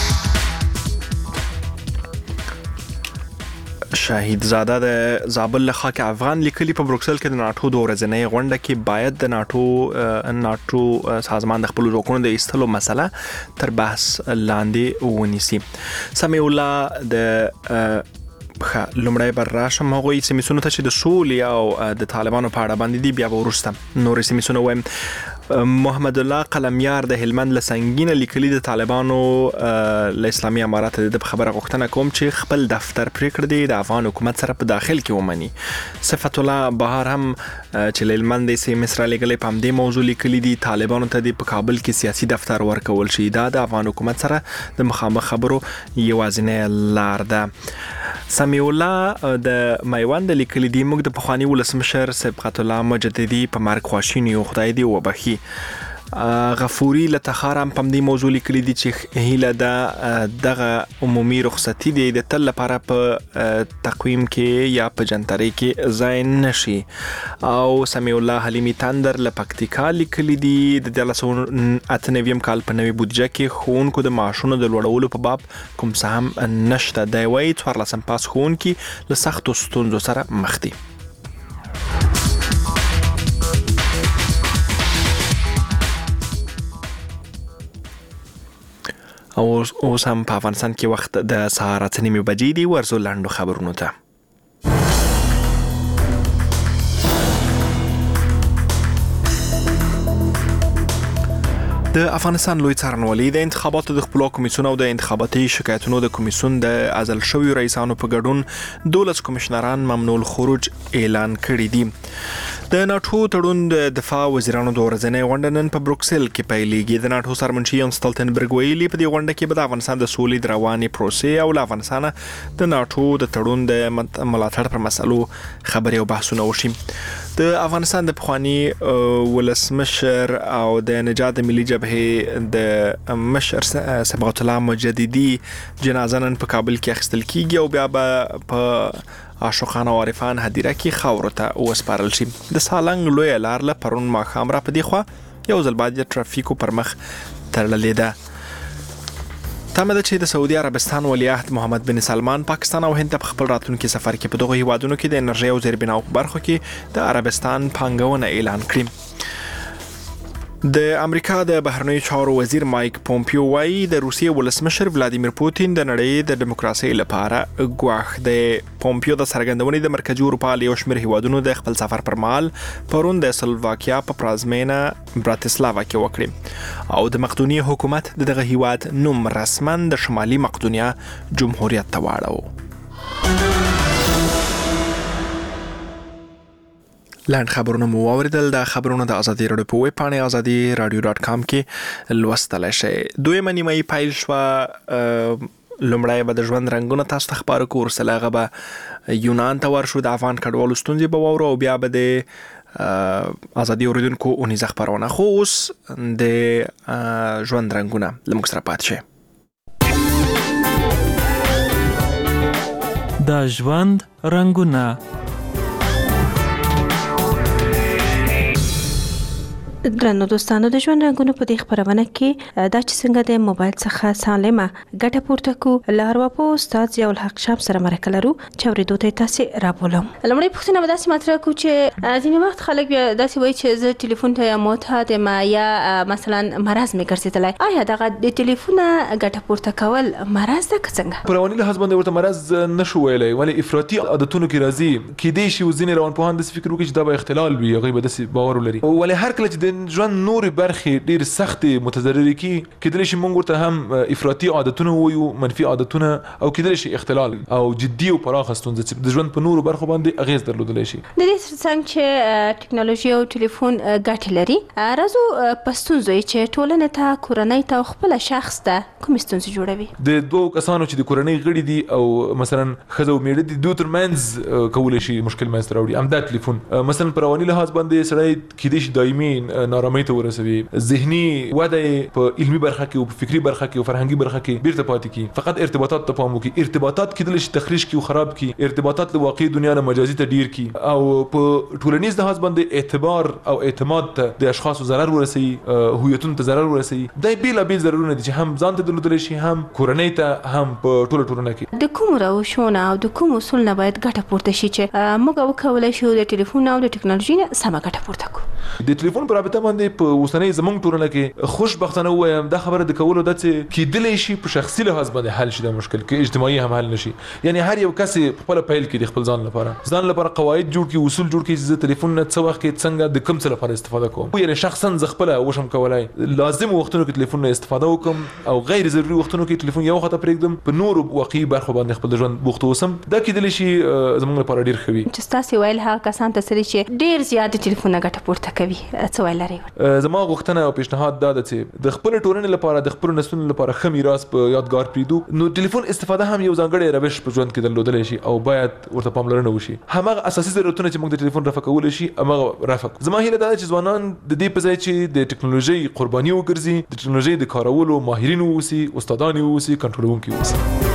شاهید زاده د زابل له خاک افغان لیکلي په بروکسل کې د ناټو د ورځنۍ غونډه کې باید د ناټو ناټو سازمان د خپل ځواکونو د ایستلو مسله تر بحث لاندې ونیسي. سمیع الله د لومړی بر راشم هغوی سیمسونو ته چې د سولې او د طالبانو په اړه باندې دي بیا به وروسته نورې سیمسونه وایم. محمد الله قلمیار د هلمند له سنگینه لیکلي د طالبانو له اسلامي امارات د خبره غوښتنه کوم چې خپل دفتر پریکړه دی د افغان حکومت سره په داخل کې ومني. صفت الله بهار هم چې له هلمند سي مصر لګلې په همدې موضوع لیکلي دي طالبانو ته د کابل کې سیاسي دفتر ورکول شي دا د افغان حکومت سره د مخامخ خبرو یوازینی لار ده. سمیع الله د میوند لیکلي دي موږ د پخوانی ولسمشر صبغت الله مجددي په مرګ خواشینی او خدای دې وبخي. غفوري لتخارم پم دی موضوع لیکلی دي چې هیله د دغه عمومي رخصتي دی د تل لپاره په تقویم کې یا په جنتري کې ځای نشي. او سمیع الله حلیمی تندر لپکتیکا لیکلی دي د اته نویم کال په نوې بودجه کې خونکو د معاشونو د لوړولو په باب کوم څه هم نشته. دی وایي څوارلسم پاس خونکي له سختو ستونزو سره مخ دي. او اوس هم په افغانستان کې وخت د سهار اته نیمې بجې دی. ورزو لاندو خبرونو ته. د افغانستان لوی څارنوالي د انتخاباتو د خپلواک کمیسیون او د انتخاباتي شکایتونو د کمیسیون د ازل شویو رئیسانو په ګډون دولس کمشنران ممنوع الخروج اعلان کړي دي. د ناټو تړون د دفاع وزیرانو د ورځنۍ غونډه نن په بروکسل کې پیلېږي. د ناټو سرمنشي یانس سټولټنبرګ ویلي په دې غونډه کې به د افغانستان د سولې د روانې پروسې او له افغانستان د ناټو د تړون د ملاتړ پر مسلو خبرې او بحثونه وشي. د افغانستان د پخوانی ولسمشر او د نجات ملي جبهې د مشر صبغت الله مجددي جنازه نن په کابل کې اخیستل کیږي او بیا به په عاشقان او عارفان هدیره کې خاورو ته وسپارل شي. د سالنګ لوی لار له پرون ماښام را په دی خوا یو ځل بعد ټرافیکو پر مخ تړلې ده. تمه ده چې د سعودي عربستان ولیعهد محمد بن سلمان پاکستان او هند ته په خپل راتلونکي سفر کې په دغه هیوادونو کې د انرژي او زیربناو په برخو کې د عربستان پانګونه اعلان کړي. د امریکا د بهرنیو چارو وزیر مایک پومپیو وايي د روسیې ولسمشر ولادیمیر پوتین د نړۍ د دیموکراسي لپاره ګواښ دی. پومپیو د څرګندونې د مرکزي اروپا له یو شمېر هیوادونو د خپل سفر پر مهال پرون د سلوواکیا په پلازمینه براتسلاوا کې وکړي او د مقدونیې حکومت دغه هیواد نوم رسما د شمالي مقدونیا جمهوریت ته واړو. لاند خبرونه مو واوریدل. د خبرونو د ازادي راډیو په ویب پاڼه ازادي رادیو ډاټ کام کې لوستلای شئ. دویمه نیمه پیل شوه. لومړی به د ژوند رنګونه تاسو ته خبرو کوو، ورسره هغه به یونان ته ورشو، د افغان کډوالو ستونزې به واورو او بیا به د ازادي اوریدونکو اونیزه خبرونه. خو اوس د ژوند رنګونه له موږ سره پاتې شئ. د ژوند رنګونه. درنو دوستانو، د ژوند رنګونو په دې خبرونه کې دا چې څنګه د موبایل څخه سالمه ګټه پورته کو لاروا په استاد ضیاء الحق شاب سره مرکه لرو چې اورېدو ته تاسو رابولم. لمړی پوښتنه به داسې مطرح کو چې ځینې وخت خلک بیا داسې وایي چې زه ټلیفون ته معتاد یم یا مثلا مرز مې ګرځېدلی. آیا دغه د ټلیفون ګټه پورته کول مرز ده که څنګه؟ په رواني لحاظ باندې ورته مرز نشو ویلی، ولې افراطي عادتونو کې راځي. کیدای شي ځینې روانپوهان داسې فکر وکړي چې دا به اختلال وي، هغوی به داسې باور ولري. ولې هر کله چې ژوند نور برخې ډیر سخت متضرر کی کېدلی شي موږ ورته هم افراطي عادتونه وایو، منفي عادتونه، او کېدلی شي اختلال او جدي او پراخه ستونزه چې د ژوند په نورو برخو باندې اغیز درلودلی شي. د دې څنګه چې ټکنالوژي او ټلیفون ګټې لري، راځو په ستونزو چې ټولنې ته، کورنۍ ته او خپل شخص ته کوم ستونزې جوړوي. د دوه کسانو چې د کورنۍ غړي دي او مثلا ښځه او میړه دي، دوی ترمنځ کولی شي مشکل منځته راوړي همدا ټلیفون. مثلا په رواني لحاظ باندې سړی کېدای شي دایمي نارامۍ ته ورسوي، ذهني وده په علمي برخه کې او په فکری برخه کې او فرهنګي برخه کې بیرته پاتې کی. فقط ارتباطات ته پام وکړي. ارتباطات کېدل شي تخریش کی او خراب کی. ارتباطات له واقعي دنیا نه مجازي ته ډیر کی او په ټولنیز لحاظ باندې اعتبار او اعتماد ته د اشخاصو ضرر ورسوي، هویتونو ته ضرر ورسوي. دا بیلابیل ضررونه دي چې هم ځان ته درلودلی شي، هم کورنۍ ته، هم په ټوله ټولنه کې. د کوم روشونه او د کوم اصول نه باید ګټه پورته شي چې موږ وکولای شو د ټلیفون او د ټکنالوژي نه سمه ګټه پورته کړو؟ د ټلیفون په رابطه باندې په اوسنۍ زمونږ ټولنه کې خوشبختانه وایم دا خبره د کولو ده چې کېدلی شي په شخصي لحاظ باندې حل شي دا مشکل، کې اجتماعي هم حل نشي. یعنی هر یو کس په خپل پیل کې د خپل ځان لپاره ځان لپاره قواعد جوړ کړي، اصول جوړ کړي چې زه ټلیفون نه څه وخت کې څنګه د کوم څه لپاره استفاده کوم. یعنی شخصا زه خپل وشم کولای لازم وختونو کې ټلیفون نه استفاده وکم او غیر ضروري وختونو کې ټلیفون یو خطه پرېږدم، په نورو واقعي برخو باندې خپل ژوند بوخت اوسم. دا کېدلی شي زموږ لپاره ډیر ښه وي. چې تاسو ویل هغه کسان ته چې ډیر زیات ټلیفون نه ګټه پورته کوي، څه لري؟ زما غوښتنه او پیشنهاد دا ده چې د خپل ټولنې لپاره د خپل نسلونو لپاره ښه میراث په یادګار پریږدو. نو ټلیفون استفاده هم یو ځانګړی روش په ژوند کې درلودلی شي او باید ورته پاملرنه وشي. هماغه اساسي ضرورتونه چې موږ د ټلیفون رفع کولی شي هماغه رفع کړو. زما هیله دا ده چې ځوانان د دې په ځای چې د ټکنالوژۍ قرباني وګرځي، د ټکنالوژۍ د کارولو ماهرین واوسي، استادان واوسي، کنټرولونکي واوسي.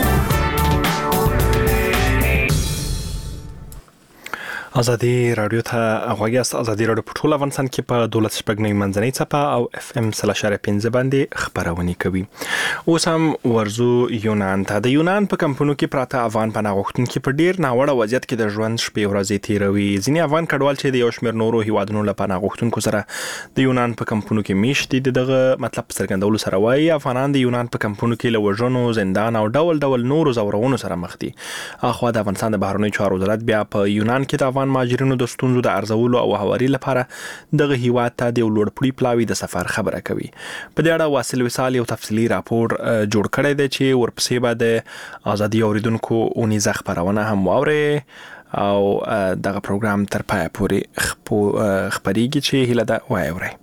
ازادي رادیو ته غوږی است. ازادي رادیو په ټول افغانستان کې په دولت شپږ نوي منځنۍ څپه او اف ام سل اشاریه پنځه باندې خبرونه کوي. اوس هم ورزو یونان ته. د یونان په کمپونو کې پراته افغان پناه غوښتونکي په ډیر ناوړه وضعیت کې د ژوند شپې ورځې تیروي. ځینې افغان کډوال چې د یو شمېر نورو هیوادونو له پناه غوښتونکو سره د یونان په کمپونو کې میشت دي، دغه مطلب څرګندولو سره وایي افغانان د یونان په کمپونو کې له وژنو، زندان او ډول ډول نورو ځورونو سره مخ دي. اخوا د افغانستان د بهرنیو چارو وزارت بیا په یونان کې د افغان مهاجرینو د ستونزو د ارزولو او هواري لپاره دغه هیواد ته د لوړپوړي پلاوي د سفر خبره کوي. په دې اړه واصل وصال یو تفصیلی راپور جوړ کړی دی چې ورپسې به د ازادي اوریدونکو اونیزه خبرونه هم واوري او دغه پروګرام تر پای پورې خبريږي چې هله ده واوري.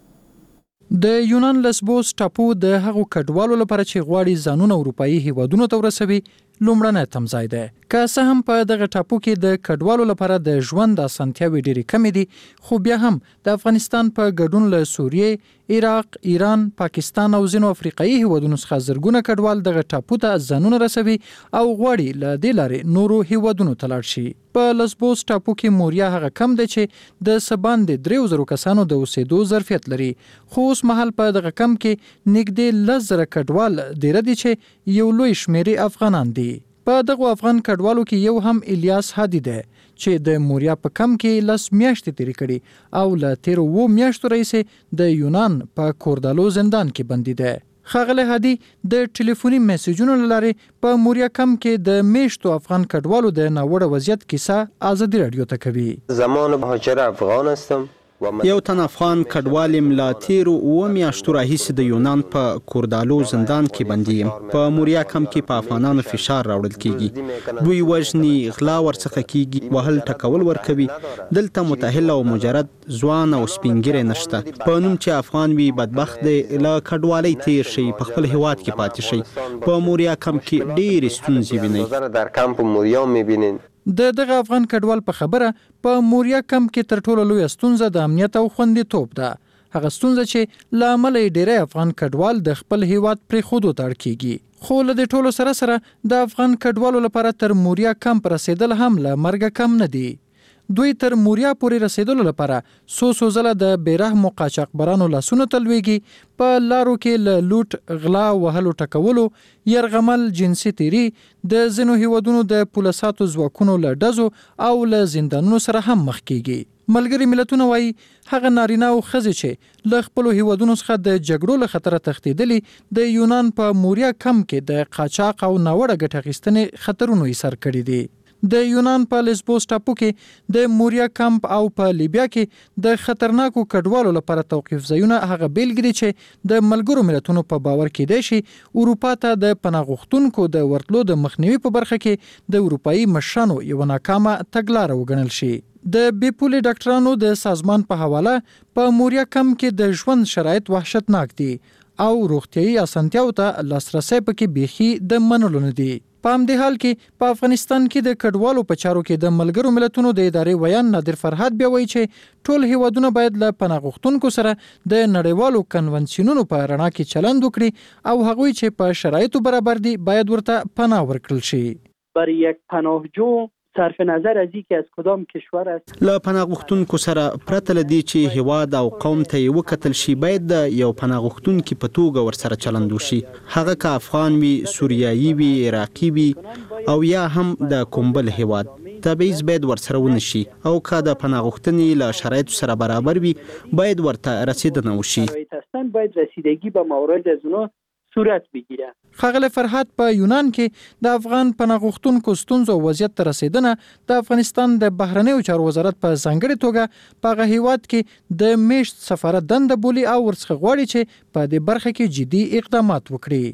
د یونان لسبوس ټاپو د هغو کډوالو لپاره چې غواړي ځانونه اروپאי هیوادونو ته ورسوي لومړنی تمځای دی. که څه هم په دغه ټاپو کې د کډوالو لپاره د ژوند اسانتیاوې ډېرې کمې دي، خو بیا هم د افغانستان په ګډون له سوریې، عراق، ایران، پاکستان او ځینو افریقایي هیوادونو څخه زرګونه کډوال دغه ټاپو ته ځانونه رسوي او غواړي له دې لارې نورو هیوادونو ته لاړ شي. په لسبوس ټاپو کې موریا هغه کم دی چې د سباندې دریو زرو کسانو د اوسېدو ظرفیت لري، خو اوس مهال په دغه کم کې نږدې لس زره کډوال ډېره دي چې یو لوی شمېرې افغانان دي. په دغه افغان کډوالو کې یو هم الیاس هادي دی چې د موریا په کم کې لس میاشتې تیرې کړي او له تیرو وو میاشتو راهیسې د یونان په کوردالو زندان کې بندي دی. ښاغلی هادي د ټلیفوني میسیجونو له لارې په موریا کم کې د میشتو افغان کډوالو د ناوړه وضعیت کیسه ازادي رادیو ته کوي. زمان مهاجر افغان هستم. یو تن افغان کډوال یم، لا تیرو اوه میاشتو راهیسې د یونان په کوردالو زندان کې بندي یم. په موریا کم کې په افغانانو فشار راوړل کیږي، دوی وژني، غلا ورڅخه کیږي، وهل ټکول ورکوي. دلته متأهل او مجرد ځوان او سپینګیری نشته. په نوم چې افغان وي بدبخت دی، له کډوالۍ تیر شي، په خپل هیواد کې پاتې شي. په موریا کم کې ډېرې ستونزې وینئ. در کمپ موریا میبینین. د دغه افغان کډوال په خبره په موریا کم کې تر ټولو لویه ستونزه د امنیت او خوندیتوب ده. هغه ستونزه چې له امله یې ډېری افغان کډوال د خپل هیواد پرېښودو ته اړ کیږي. خو له دې ټولو سره سره د افغان کډوالو لپاره تر موریا کمپ رسیدل هم له مرګه کم نه دي. دوی تر موریا پورې رسیدلو لپاره سو سو ځله د بیرحمو قاچاقبرانو لاسونو ته لویږي. په لارو کې له لوټ، غلا، وهلو ټکولو، یرغمل، جنسي تیري، د ځینو هیوادونو د پولیساتو ځواکونو له ډزو او له زندانونو سره هم مخ کیږي. ملګري ملتونه وایي هغه نارینه او ښځې چې له خپلو هیوادونو څخه د جګړو له خطره تښتېدلي د یونان په موریا کم کې د قاچاق او ناوړه ګټه اخیستنې خطرونو یې سر کړي دي. د یونان په لسبوس ټاپو کې د موریا کمپ او په لیبیا کې د خطرناکو کډوالو لپاره توقیف ځایونه هغه بیلګې دي چې د ملګرو ملتونو په باور کېدای شي اروپا ته د پناه غوښتونکو د ورتلو د مخنیوي په برخه کې د اروپאי مشرانو یو ناکامه تګلاره وګڼل شي. د بیپولي ډاکټرانو د سازمان په حواله په موریا کم کې د ژوند شرایط وحشتناک دي او روغتیايي اسانتیاو ته لاسرسی پکې بیخي د منلو نه دي. په همدې حال کې په افغانستان کې د کډوالو په چارو کې د ملګرو ملتونو د ادارې ویان نادر فرهاد بیا وایي چې ټول هیوادونه باید له پناه غوښتونکو سره د نړیوالو کنونسیونونو په رڼا کې چلند وکړي او هغوی چې په شرایطو برابر دي باید ورته پناه ورکړل شي. برای یک پناهجو صرف نظر از اینکه از کدام کشور است له پناه غوښتونکو سره پرته له دې چې هیواد او قوم ته یې وکتل شي باید د یو پناه غوښتونکي په توګه ورسره چلند وشي، هغه که افغان وي، سوریایي وي، عراقي وي او یا هم د کوم بل هیواد. تبعیض باید ورسره ونه شي او که د پناه غوښتنې له شرایطو سره برابر وي باید ورته رسیدنه وشي. باید رسیدگی به موارد از اونها صورت بگیره. ښاغلی فرهاد په یونان کې د افغان پناه غوښتونکو ستونزو او وضعیت ته رسیدنه د افغانستان د بهرنیو چارو وزارت په ځانګړې توګه په هغه هیواد کې د میشت سفارت دنده بولي او ورڅخه غواړي چې په دې برخه کې جدي اقدامات وکړي.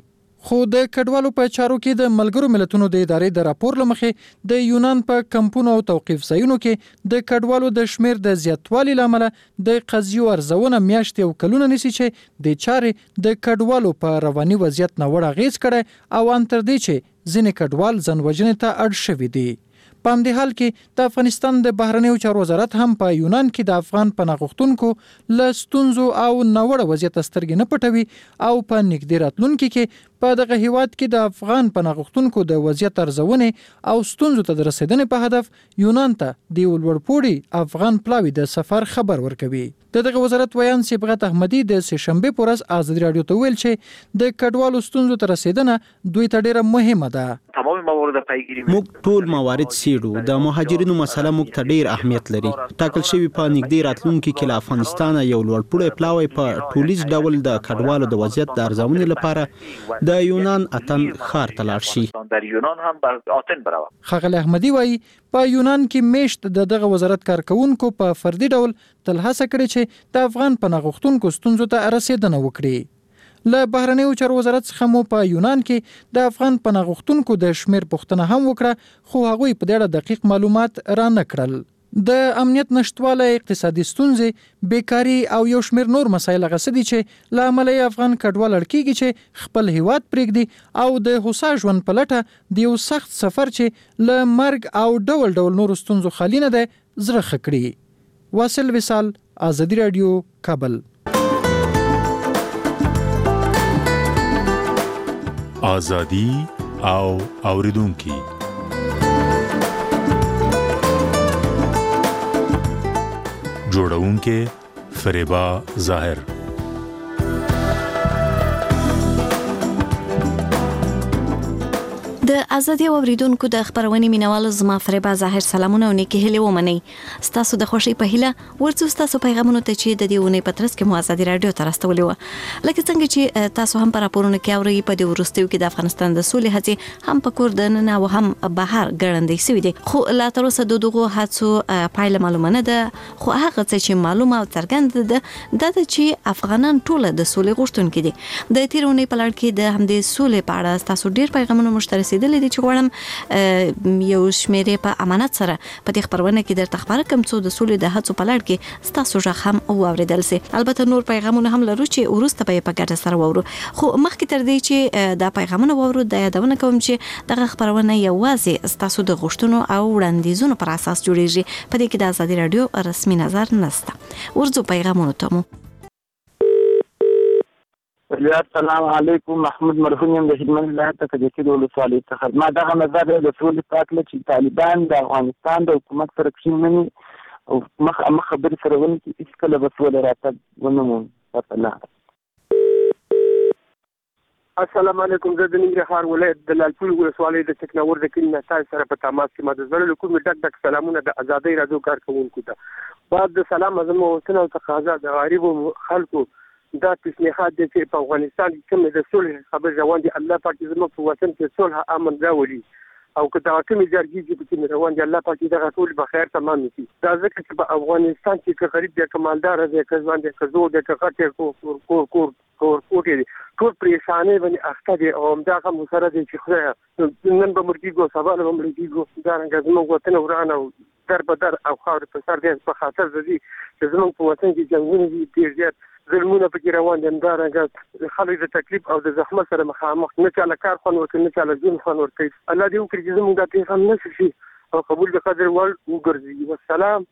خو د کډوالو په چارو کې د ملګرو ملتونو د ادارې د راپور لمخې د یونان په کمپونو او توقیف ځایونو کې د کډوالو د شمیر د زیاتوالي لامل د قضیو ارزونه میاشتې او کلونه نیسي چې د چارې د کډوالو په رواني وضعیت نه وړ اغیز کړي او ان تر دې چې ځینې کډوال ځان وژنې ته اړ شوي دي. په همدې حال کې د افغانستان د بهرنیو چارو وزارت هم په یونان کې د افغان پناه غوښتونکو له ستونزو او ناوړه وضعیت سترګې نه پټوي او په نږدې راتلونکي کې په دغه هیواد کې د افغان پناه غوښتونکو د وضعیت ارزونې او ستونزو ته د رسیدنې په هدف یونان ته د یو لوړپوړي افغان پلاوي د سفر خبر ورکوي. د دغه وزارت ویان صبغت احمدي د سه شنبه پر ورځ آزادي رادیو ته ویل چې د کډوالو ستونزو ته رسیدنه دوی ته ډیره مهمه ده. تمام موارد پیگیری موږ ټول موارد څېړو. د مهاجرینو مسله موږ ته ډیر اهمیت لري. ټاکل شوی په نږدې راتلونکي کې له افغانستان یو لوړپوړی پلاوی په ټولیز ډول د کډوالو د وضعیت د ارزونې لپاره د یونان اتن ښار ته لاړ شي. در یونان هم بر آتن برود. ښاغلی احمدي وایي په یونان کې میشت د دغه وزارت کارکونکو په فردي ډول تل هڅه کړې چې د افغان پناه غوښتونکو ستونزو ته رسیدنه وکړي. له بهرنیو چارو وزارت څخه مو په یونان کې د افغان پناه غوښتونکو د شمیر پوښتنه هم وکړه خو هغوی په دې اړه دقیق معلومات را نه کړل. د امنیت نشټوالی، اقتصادي ستونزې، بیکاری او یو شمیر نور مسایل هغه څه دي چې له امله یې افغان کډوال اړ کېږي چې خپل هیواد پرېږدي او د هوسا ژوند په لټه د یو سخت سفر چې له مرګ او ډول ډول نورو ستونزو خالي نه دی زړه ښه کړي. واصل وصال، آزادي رادیو، کابل. آزادي او اوریدونکي جوړونکې فریبا ظاهر. د ازادي اوریدونکو د خبرونې مینوال زما فریبا ظاهر سلامونه او نیکی هلي ومني. ستاسو د خوشي په هیله ورڅو ستاسو پیغامونو ته چې د دې ونې پترس کې مو ازادي رادیو ته راستولې و. لکه څنګه چې تاسو هم پر راپورونه کې اوري په دې ورستیو کې د افغانستان د سولې هڅې هم په کور د نه او هم بهر ګړندې سوي دي. خو لا تر اوسه د دغه هڅو پایله معلومه نه ده. خو هغه څه چې معلومه او څرګنده ده د چې افغانان ټول د سولې غوښتونکي دي. د تیرونې په لړ کې د همدې سولې په اړه تاسو ډیر پیغامونه مشترک دي چې غواړم یو شمیرې په امانت سره په دې خبرونه کې درته خبره کوم څو د سولې د هڅو په لړ کې ستاسو ژغ هم واوریدل سي. البته نور پیغامونه هم لرو چې ورسته په پګټه سره وورو. خو مخکې تر دې چې دا پیغامونه وورو د یادونه کوم چې دغه خبرونه یوازې ستاسو د غوښتنو او وړاندیزونو پر اساس جوړیږي. په دې کې د آزادي رادیو رسمي نظر نشته. ورځو پیغامونه ته مو السلام علیکم. محمود مرهون یم د خدمت ولایت څخه د کډوالو ولسوالۍ څخه. ما دغه نظر د سولې په اړه چې طالبان د افغانستان د حکومت سره کښیني او مخ مخ خبرې سره ونی چې هیڅ کله به سوله راتګ ونه مومي. السلام علیکم. زه د ننګرهار ولایت د لالپور ولسوالۍ د ټکناور د کلي نتای سره په تماس کې ما د زړه له کومې ډک ډک سلامونه د ازادۍ رادیو کارکوونکو ته. بعد د سلام اعظم وطن او تقاضا د غریبو خلکو دا تسمیحات دي چې په افغانستان کې کوم د صلح خبر روان دي. الله پاک زموږ په وطن کې صلح امن راولي او که دا کومې جرګې چې په کې روان دي الله پاک دغه ټول به خیر تمام کړي. دا ځکه چې په افغانستان کې که غریب دی که مالدار دی که ځوان دی که زوړ دی که غټ دی کور کور کور کور کور دی ټول پریشانې باندې اخته دي او همدغه مو سره دی چې خدای نن به مړ کېږو سبا به مړ کېږو. دارنګه زموږ وطن وران او در په در او خاورې په سر دی په خاطر د دې چې زموږ په وطن کې جنګونه دي ډېر زیات ظلمونه پکې روان دي. همدارنګه خلک د تکلیف او د زحمت سره مخامخ نه چاله کار خوند ورکوي نه چاله ژوند خوند ورکوي. الله دې وکړي چې زموږ دا پیغام نشي شي او قبول د قدر وړ وګرځي. والسلام.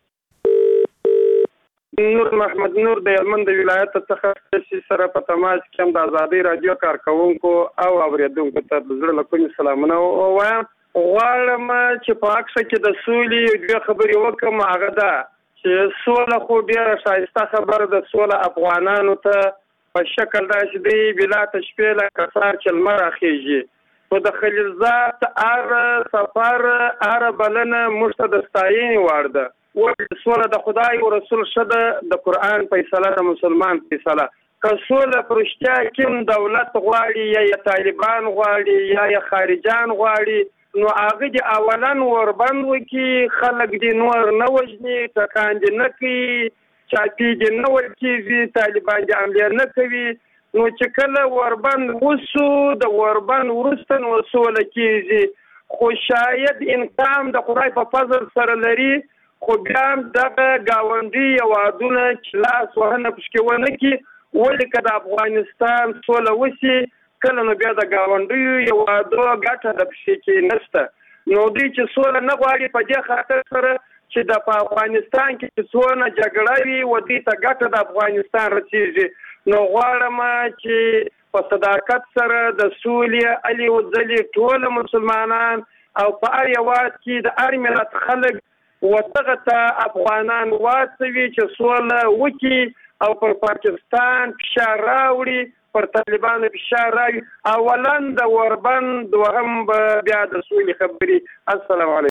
نور محمد نور د یمن د ولایت څخه سره په تماس کې هم د ازادي رادیو کارکوونکو او اوریدونکو ته د زړه له کومې سلامونه وایم. غواړم چې په عکس کې د سولې دوه خبرې وکړم. هغه ده چې سوله خو ډیره ښایسته خبره ده. سوله افغانانو ته په شکل داسې دی بلا تشبیه لکه سهار چې لمر راخیږي. خو د خلیلزاد هر سفر هر بلنه موږ ته د ستاینې وړ ده. سوله د خدای او رسول شه ده د قرآن فیصله د مسلمان فیصله. که سوله په رښتیا کوم دولت غواړي یا یې طالبان غواړي یا یې خارجان غواړي نو هغه د اولن وربند وکي خلک دې نور نه وژني ټکان دې نه کوي چاپی دې نه ورکېږي طالبان دې عملیه نه کوي نو چې کله وربند وسو د وربند وروسته نو سوله کېږي خو شاید انقام د خدای په فضل سره لري خو بیا هم دغه ګاونډي هېوادونه چې لاس وهنه پشکې ونه کړي ولې که د افغانستان سوله وسي کله نو بیا د ګاونډیو هېوادو ګټه د پشې کې نشته نو دوی چې سوله نه غواړي په دې خاطر سره چې د په افغانستان کې چې څونه جګړه وي و دې ته ګټه د افغانستان رسېږي نو غواړم چې په صداقت سره د سولې علي وځلي ټول مسلمانان او په هر هېواد کې د هر ملت خلک ودغه ته افغانان واڅوي چې سوله وکړي او پر پاکستان فشار راوړي پر طالبانو فشار راوړي اولا د وربند دوهم بیا د سولې خبرې السلام علیکم